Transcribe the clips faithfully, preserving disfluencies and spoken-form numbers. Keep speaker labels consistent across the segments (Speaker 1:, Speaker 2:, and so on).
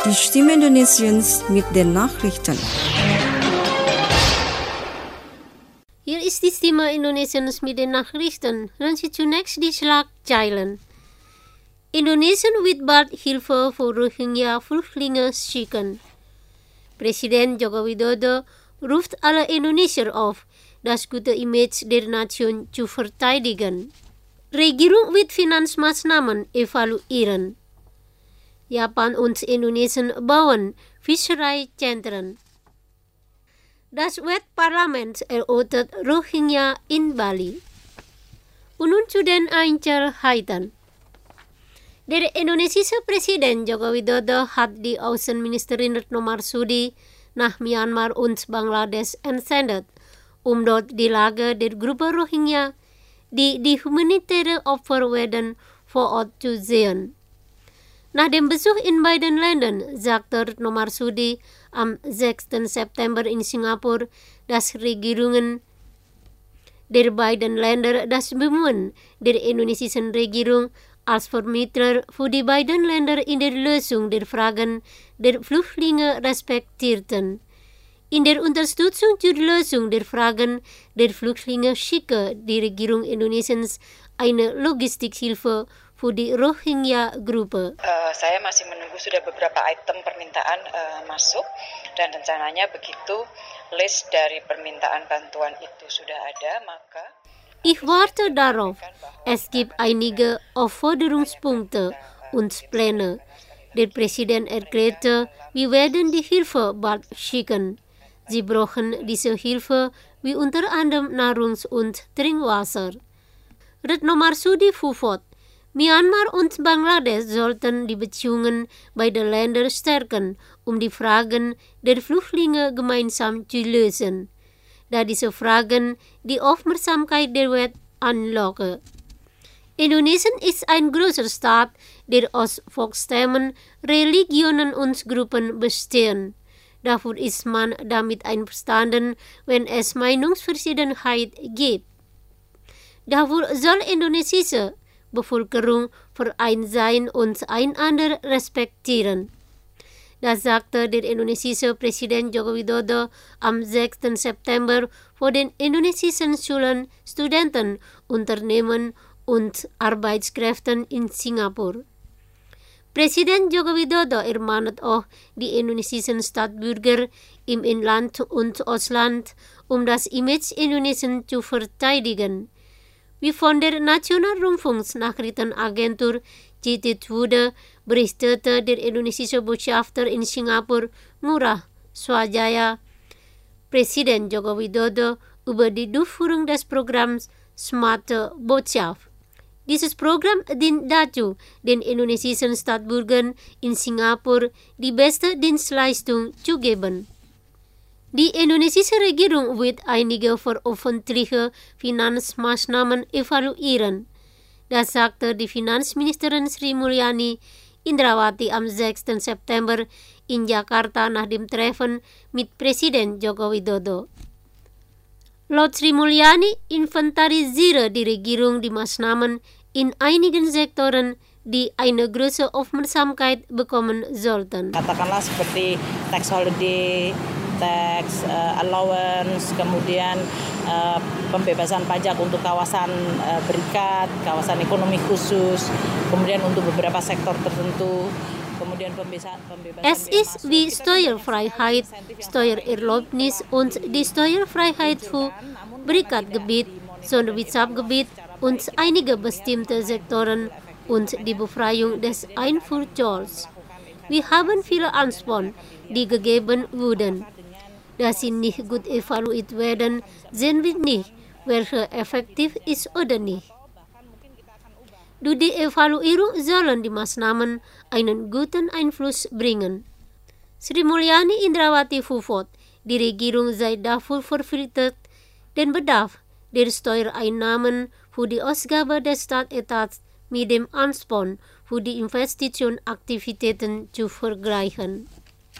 Speaker 1: Die Stimme Indonesiens mit den Nachrichten.
Speaker 2: Hier ist die Stimme Indonesiens mit den Nachrichten. Dan zit u next die slagzeilen. Indonesian Witbard-Hilfe voor Rohingya-Vluchtelingen schicken. Presiden Joko Widodo ruft alle Indonesier auf, das gute Image der Nation zu verteidigen. Regierung wird Finanzmaßnahmen evaluieren. Japan und Indonesien bauen Fischereizentren. Das Wetparlament erörtert Rohingya in Bali. Und nun zu den Einzelheiten. Der indonesische Präsident Joko Widodo hat die Außenministerin Retno Marsudi nach Myanmar und Bangladesch entsendet, um dort die Lage der Gruppe Rohingya, die die humanitäre Opfer werden, vor Ort zu sehen. Nach dem Besuch in beiden Ländern sagte Retno Marsudi am sechsten September in Singapur, dass Regierungen der beiden Länder das Bemühen der indonesischen Regierung als Vermittler für die beiden Länder in der Lösung der Fragen der Flüchtlinge respektierten. In der Unterstützung zur Lösung der Fragen der Flüchtlinge schicke die Regierung Indonesiens eine Logistikhilfe für die Rohingya-Gruppe.
Speaker 3: Uh, saya masih menunggu sudah beberapa item permintaan uh, masuk dan rencananya begitu list dari permintaan bantuan itu sudah ada, maka
Speaker 2: Ich warte darauf. Es gibt einige Aufforderungspunkte und Pläne. Der Präsident erklärte, wir werden die Hilfe bald schicken. Sie brauchen diese Hilfe wie unter anderem Nahrungs- und Trinkwasser. Retno Marsudi fuhr fort. Myanmar und Bangladesch sollten die Beziehungen beider Länder stärken, um die Fragen der Flüchtlinge gemeinsam zu lösen, da diese Fragen die Aufmerksamkeit der Welt anlocken. Indonesien ist ein großer Staat, der aus Volksstämmen, Religionen und Gruppen bestehen. Dafür ist man damit einverstanden, wenn es Meinungsverschiedenheit gibt. Dafür soll indonesische Bevölkerung vereint sein und einander respektieren. Das sagte der indonesische Präsident Joko Widodo am sechsten September vor den indonesischen Schulen, Studenten, Unternehmen und Arbeitskräften in Singapur. Präsident Joko Widodo ermahnt auch die indonesischen Staatsbürger im Inland und Ausland, um das Image Indonesiens zu verteidigen. Wie von der Nationalrundfunknachrichtenagentur zitiert wurde, berichtete der indonesische Botschafter in Singapur, Ngurah Swajaya, Präsident Joko Widodo über die Durchführung des Programms Smarte Botschaft. Dieses Programm dient dazu, den indonesischen Staatsbürgern in Singapur die beste Dienstleistung zu geben. Die indonesische Regierung wird einige veröffentlichte Finanzmaßnahmen evaluieren. Das sagte die Finanzministerin Sri Mulyani Indrawati am sechsten September in Jakarta nach dem Treffen mit Präsident Joko Widodo. Laut Sri Mulyani inventarisiere die Regierung die Maßnahmen in einigen Sektoren, die eine große Aufmerksamkeit bekommen sollten.
Speaker 4: Katakanlah seperti tax holiday, tax uh, allowance, kemudian uh, pembebasan pajak untuk kawasan uh, berikat, kawasan ekonomi khusus, kemudian untuk beberapa sektor tertentu.
Speaker 2: Es ist wie Steuerfreiheit, Steuererlaubnis und die Steuerfreiheit für Berikatgebiet, Sonderwirtschaftsgebiet und einige bestimmte Sektoren und die Befreiung des Einfuhrzolls. Wir haben viele Ansprüche, die gegeben wurden. Da sie nicht gut evaluiert werden, sehen wir nicht, welche effektiv ist oder nicht. Durch die Evaluierung sollen die Maßnahmen einen guten Einfluss bringen. Sri Mulyani Indrawati fuhr fort, die Regierung sei dafür verpflichtet, den Bedarf der Steuereinnahmen für die Ausgabe des Staatetats mit dem Ansporn für die Investitionaktivitäten zu vergleichen.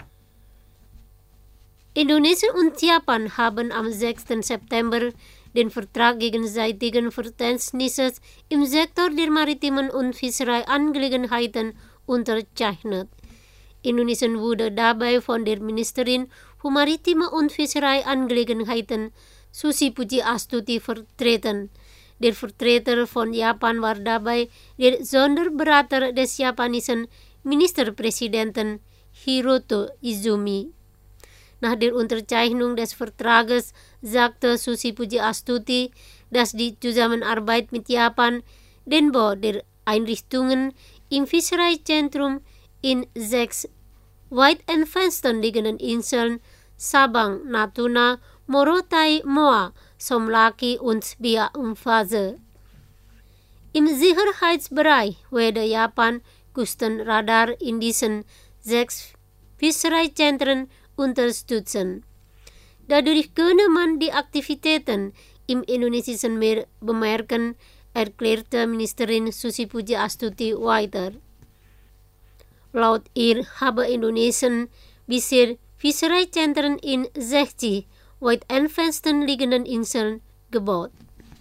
Speaker 2: Indonesien und Japan haben am sechsten September den Vertrag gegenseitigen Verständnisses im Sektor der maritimen und Fischereiangelegenheiten unterzeichnet. Indonesien wurde dabei von der Ministerin für Maritime und Fischereiangelegenheiten Susi Pujiastuti vertreten. Der Vertreter von Japan war dabei der Sonderberater des japanischen Ministerpräsidenten Hiroto Izumi. Nach der Unterzeichnung des Vertrages sagte Susi Pujiastuti, dass die Zusammenarbeit mit Japan den Bau der Einrichtungen im Fischereizentrum in sechs weit entfernt liegenden Inseln Sabang, Natuna, Morotai, Moa, Somlaki und Biak umfasse. Im Sicherheitsbereich werde Japan Küstenradar in diesen sechs Fischereizentren unterstützen. Dadurch könne man die Aktivitäten im indonesischen Meer bemerken, erklärte Ministerin Susi Pujiastuti weiter. Laut ihr habe Indonesien bisher Fischereizentren in sechzig weit entfernt liegenden Inseln gebaut.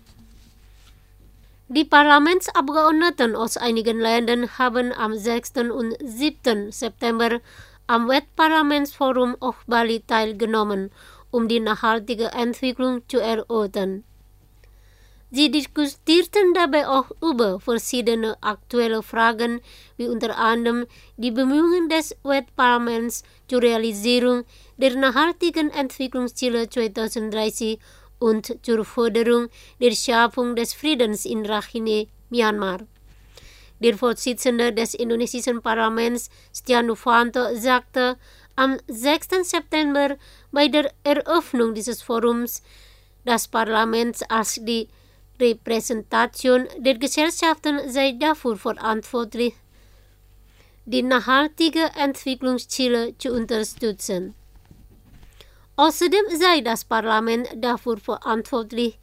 Speaker 2: Die Parlamentsabgeordneten aus einigen Ländern haben am sechsten und siebten September am Weltparlamentsforum auf Bali teilgenommen, um die nachhaltige Entwicklung zu erörtern. Sie diskutierten dabei auch über verschiedene aktuelle Fragen, wie unter anderem die Bemühungen des Weltparlaments zur Realisierung der nachhaltigen Entwicklungsziele zweitausenddreißig und zur Förderung der Schaffung des Friedens in Rakhine, Myanmar. Der Vorsitzende des indonesischen Parlaments, Setia Novanto, sagte am sechsten September bei der Eröffnung dieses Forums, das Parlament als die Repräsentation der Gesellschaften sei dafür verantwortlich, die nachhaltige Entwicklungsziele zu unterstützen. Außerdem sei das Parlament dafür verantwortlich,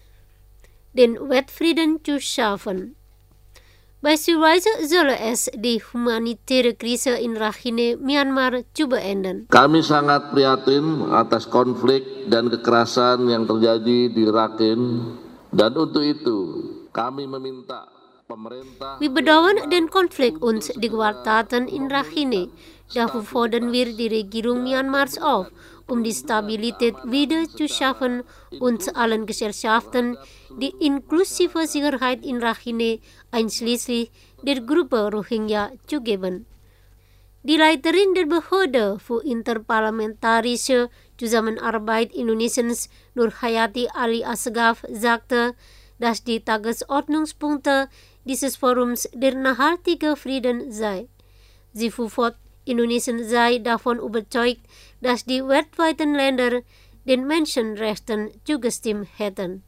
Speaker 2: den Weltfrieden zu schaffen. Beispielsweise solle es die humanitäre Krise in Rakhine, Myanmar zu beenden.
Speaker 5: Kami sangat prihatin atas konflik dan kekerasan yang terjadi di Rakhine. Dan untuk itu, kami meminta pemerintah...
Speaker 2: Wir bedauern den Konflikt und die Gewalttaten in Rakhine. Dafür fordern wir die Regierung Myanmars auf, um die Stabilität wieder zu schaffen und allen Gesellschaften die inklusive Sicherheit in Rakhine, einschließlich der Gruppe Rohingya, zu geben. Die Leiterin der Behörde für interparlamentarische Zusammenarbeit Indonesiens, Nurhayati Ali Asgaf, sagte, dass die Tagesordnungspunkte dieses Forums der nachhaltige Frieden sei. Sie fuhr fort, Indonesien sei davon überzeugt, dass die weltweiten Länder den Menschenrechten zugestimmt hätten.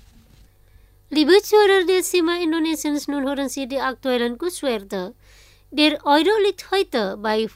Speaker 2: Liebe Zuhörer der Stimme Indonesiens, nun hören Sie die aktuellen Kurswerte. Der Euro liegt heute bei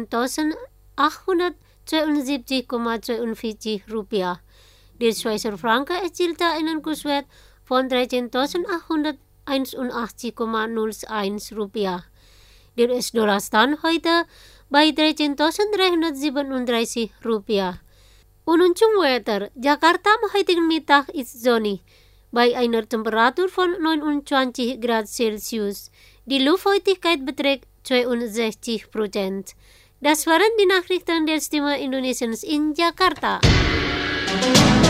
Speaker 2: fünfzehntausendachthundertzweiundsiebzig Komma zweiundvierzig Rupiah. Der Schweizer Franken erzielte einen Kurswert von dreizehntausendachthunderteinundachtzig Komma null eins Rupiah. Der U S-Dollar stand heute bei dreizehntausenddreihundertsiebenunddreißig Rupiah. Und nun zum Wetter. Jakarta am heutigen Mittag ist sonnig, bei einer Temperatur von neunundzwanzig Grad Celsius. Die Luftfeuchtigkeit beträgt zweiundsechzig Prozent. Das waren die Nachrichten der Stimme Indonesiens in Jakarta.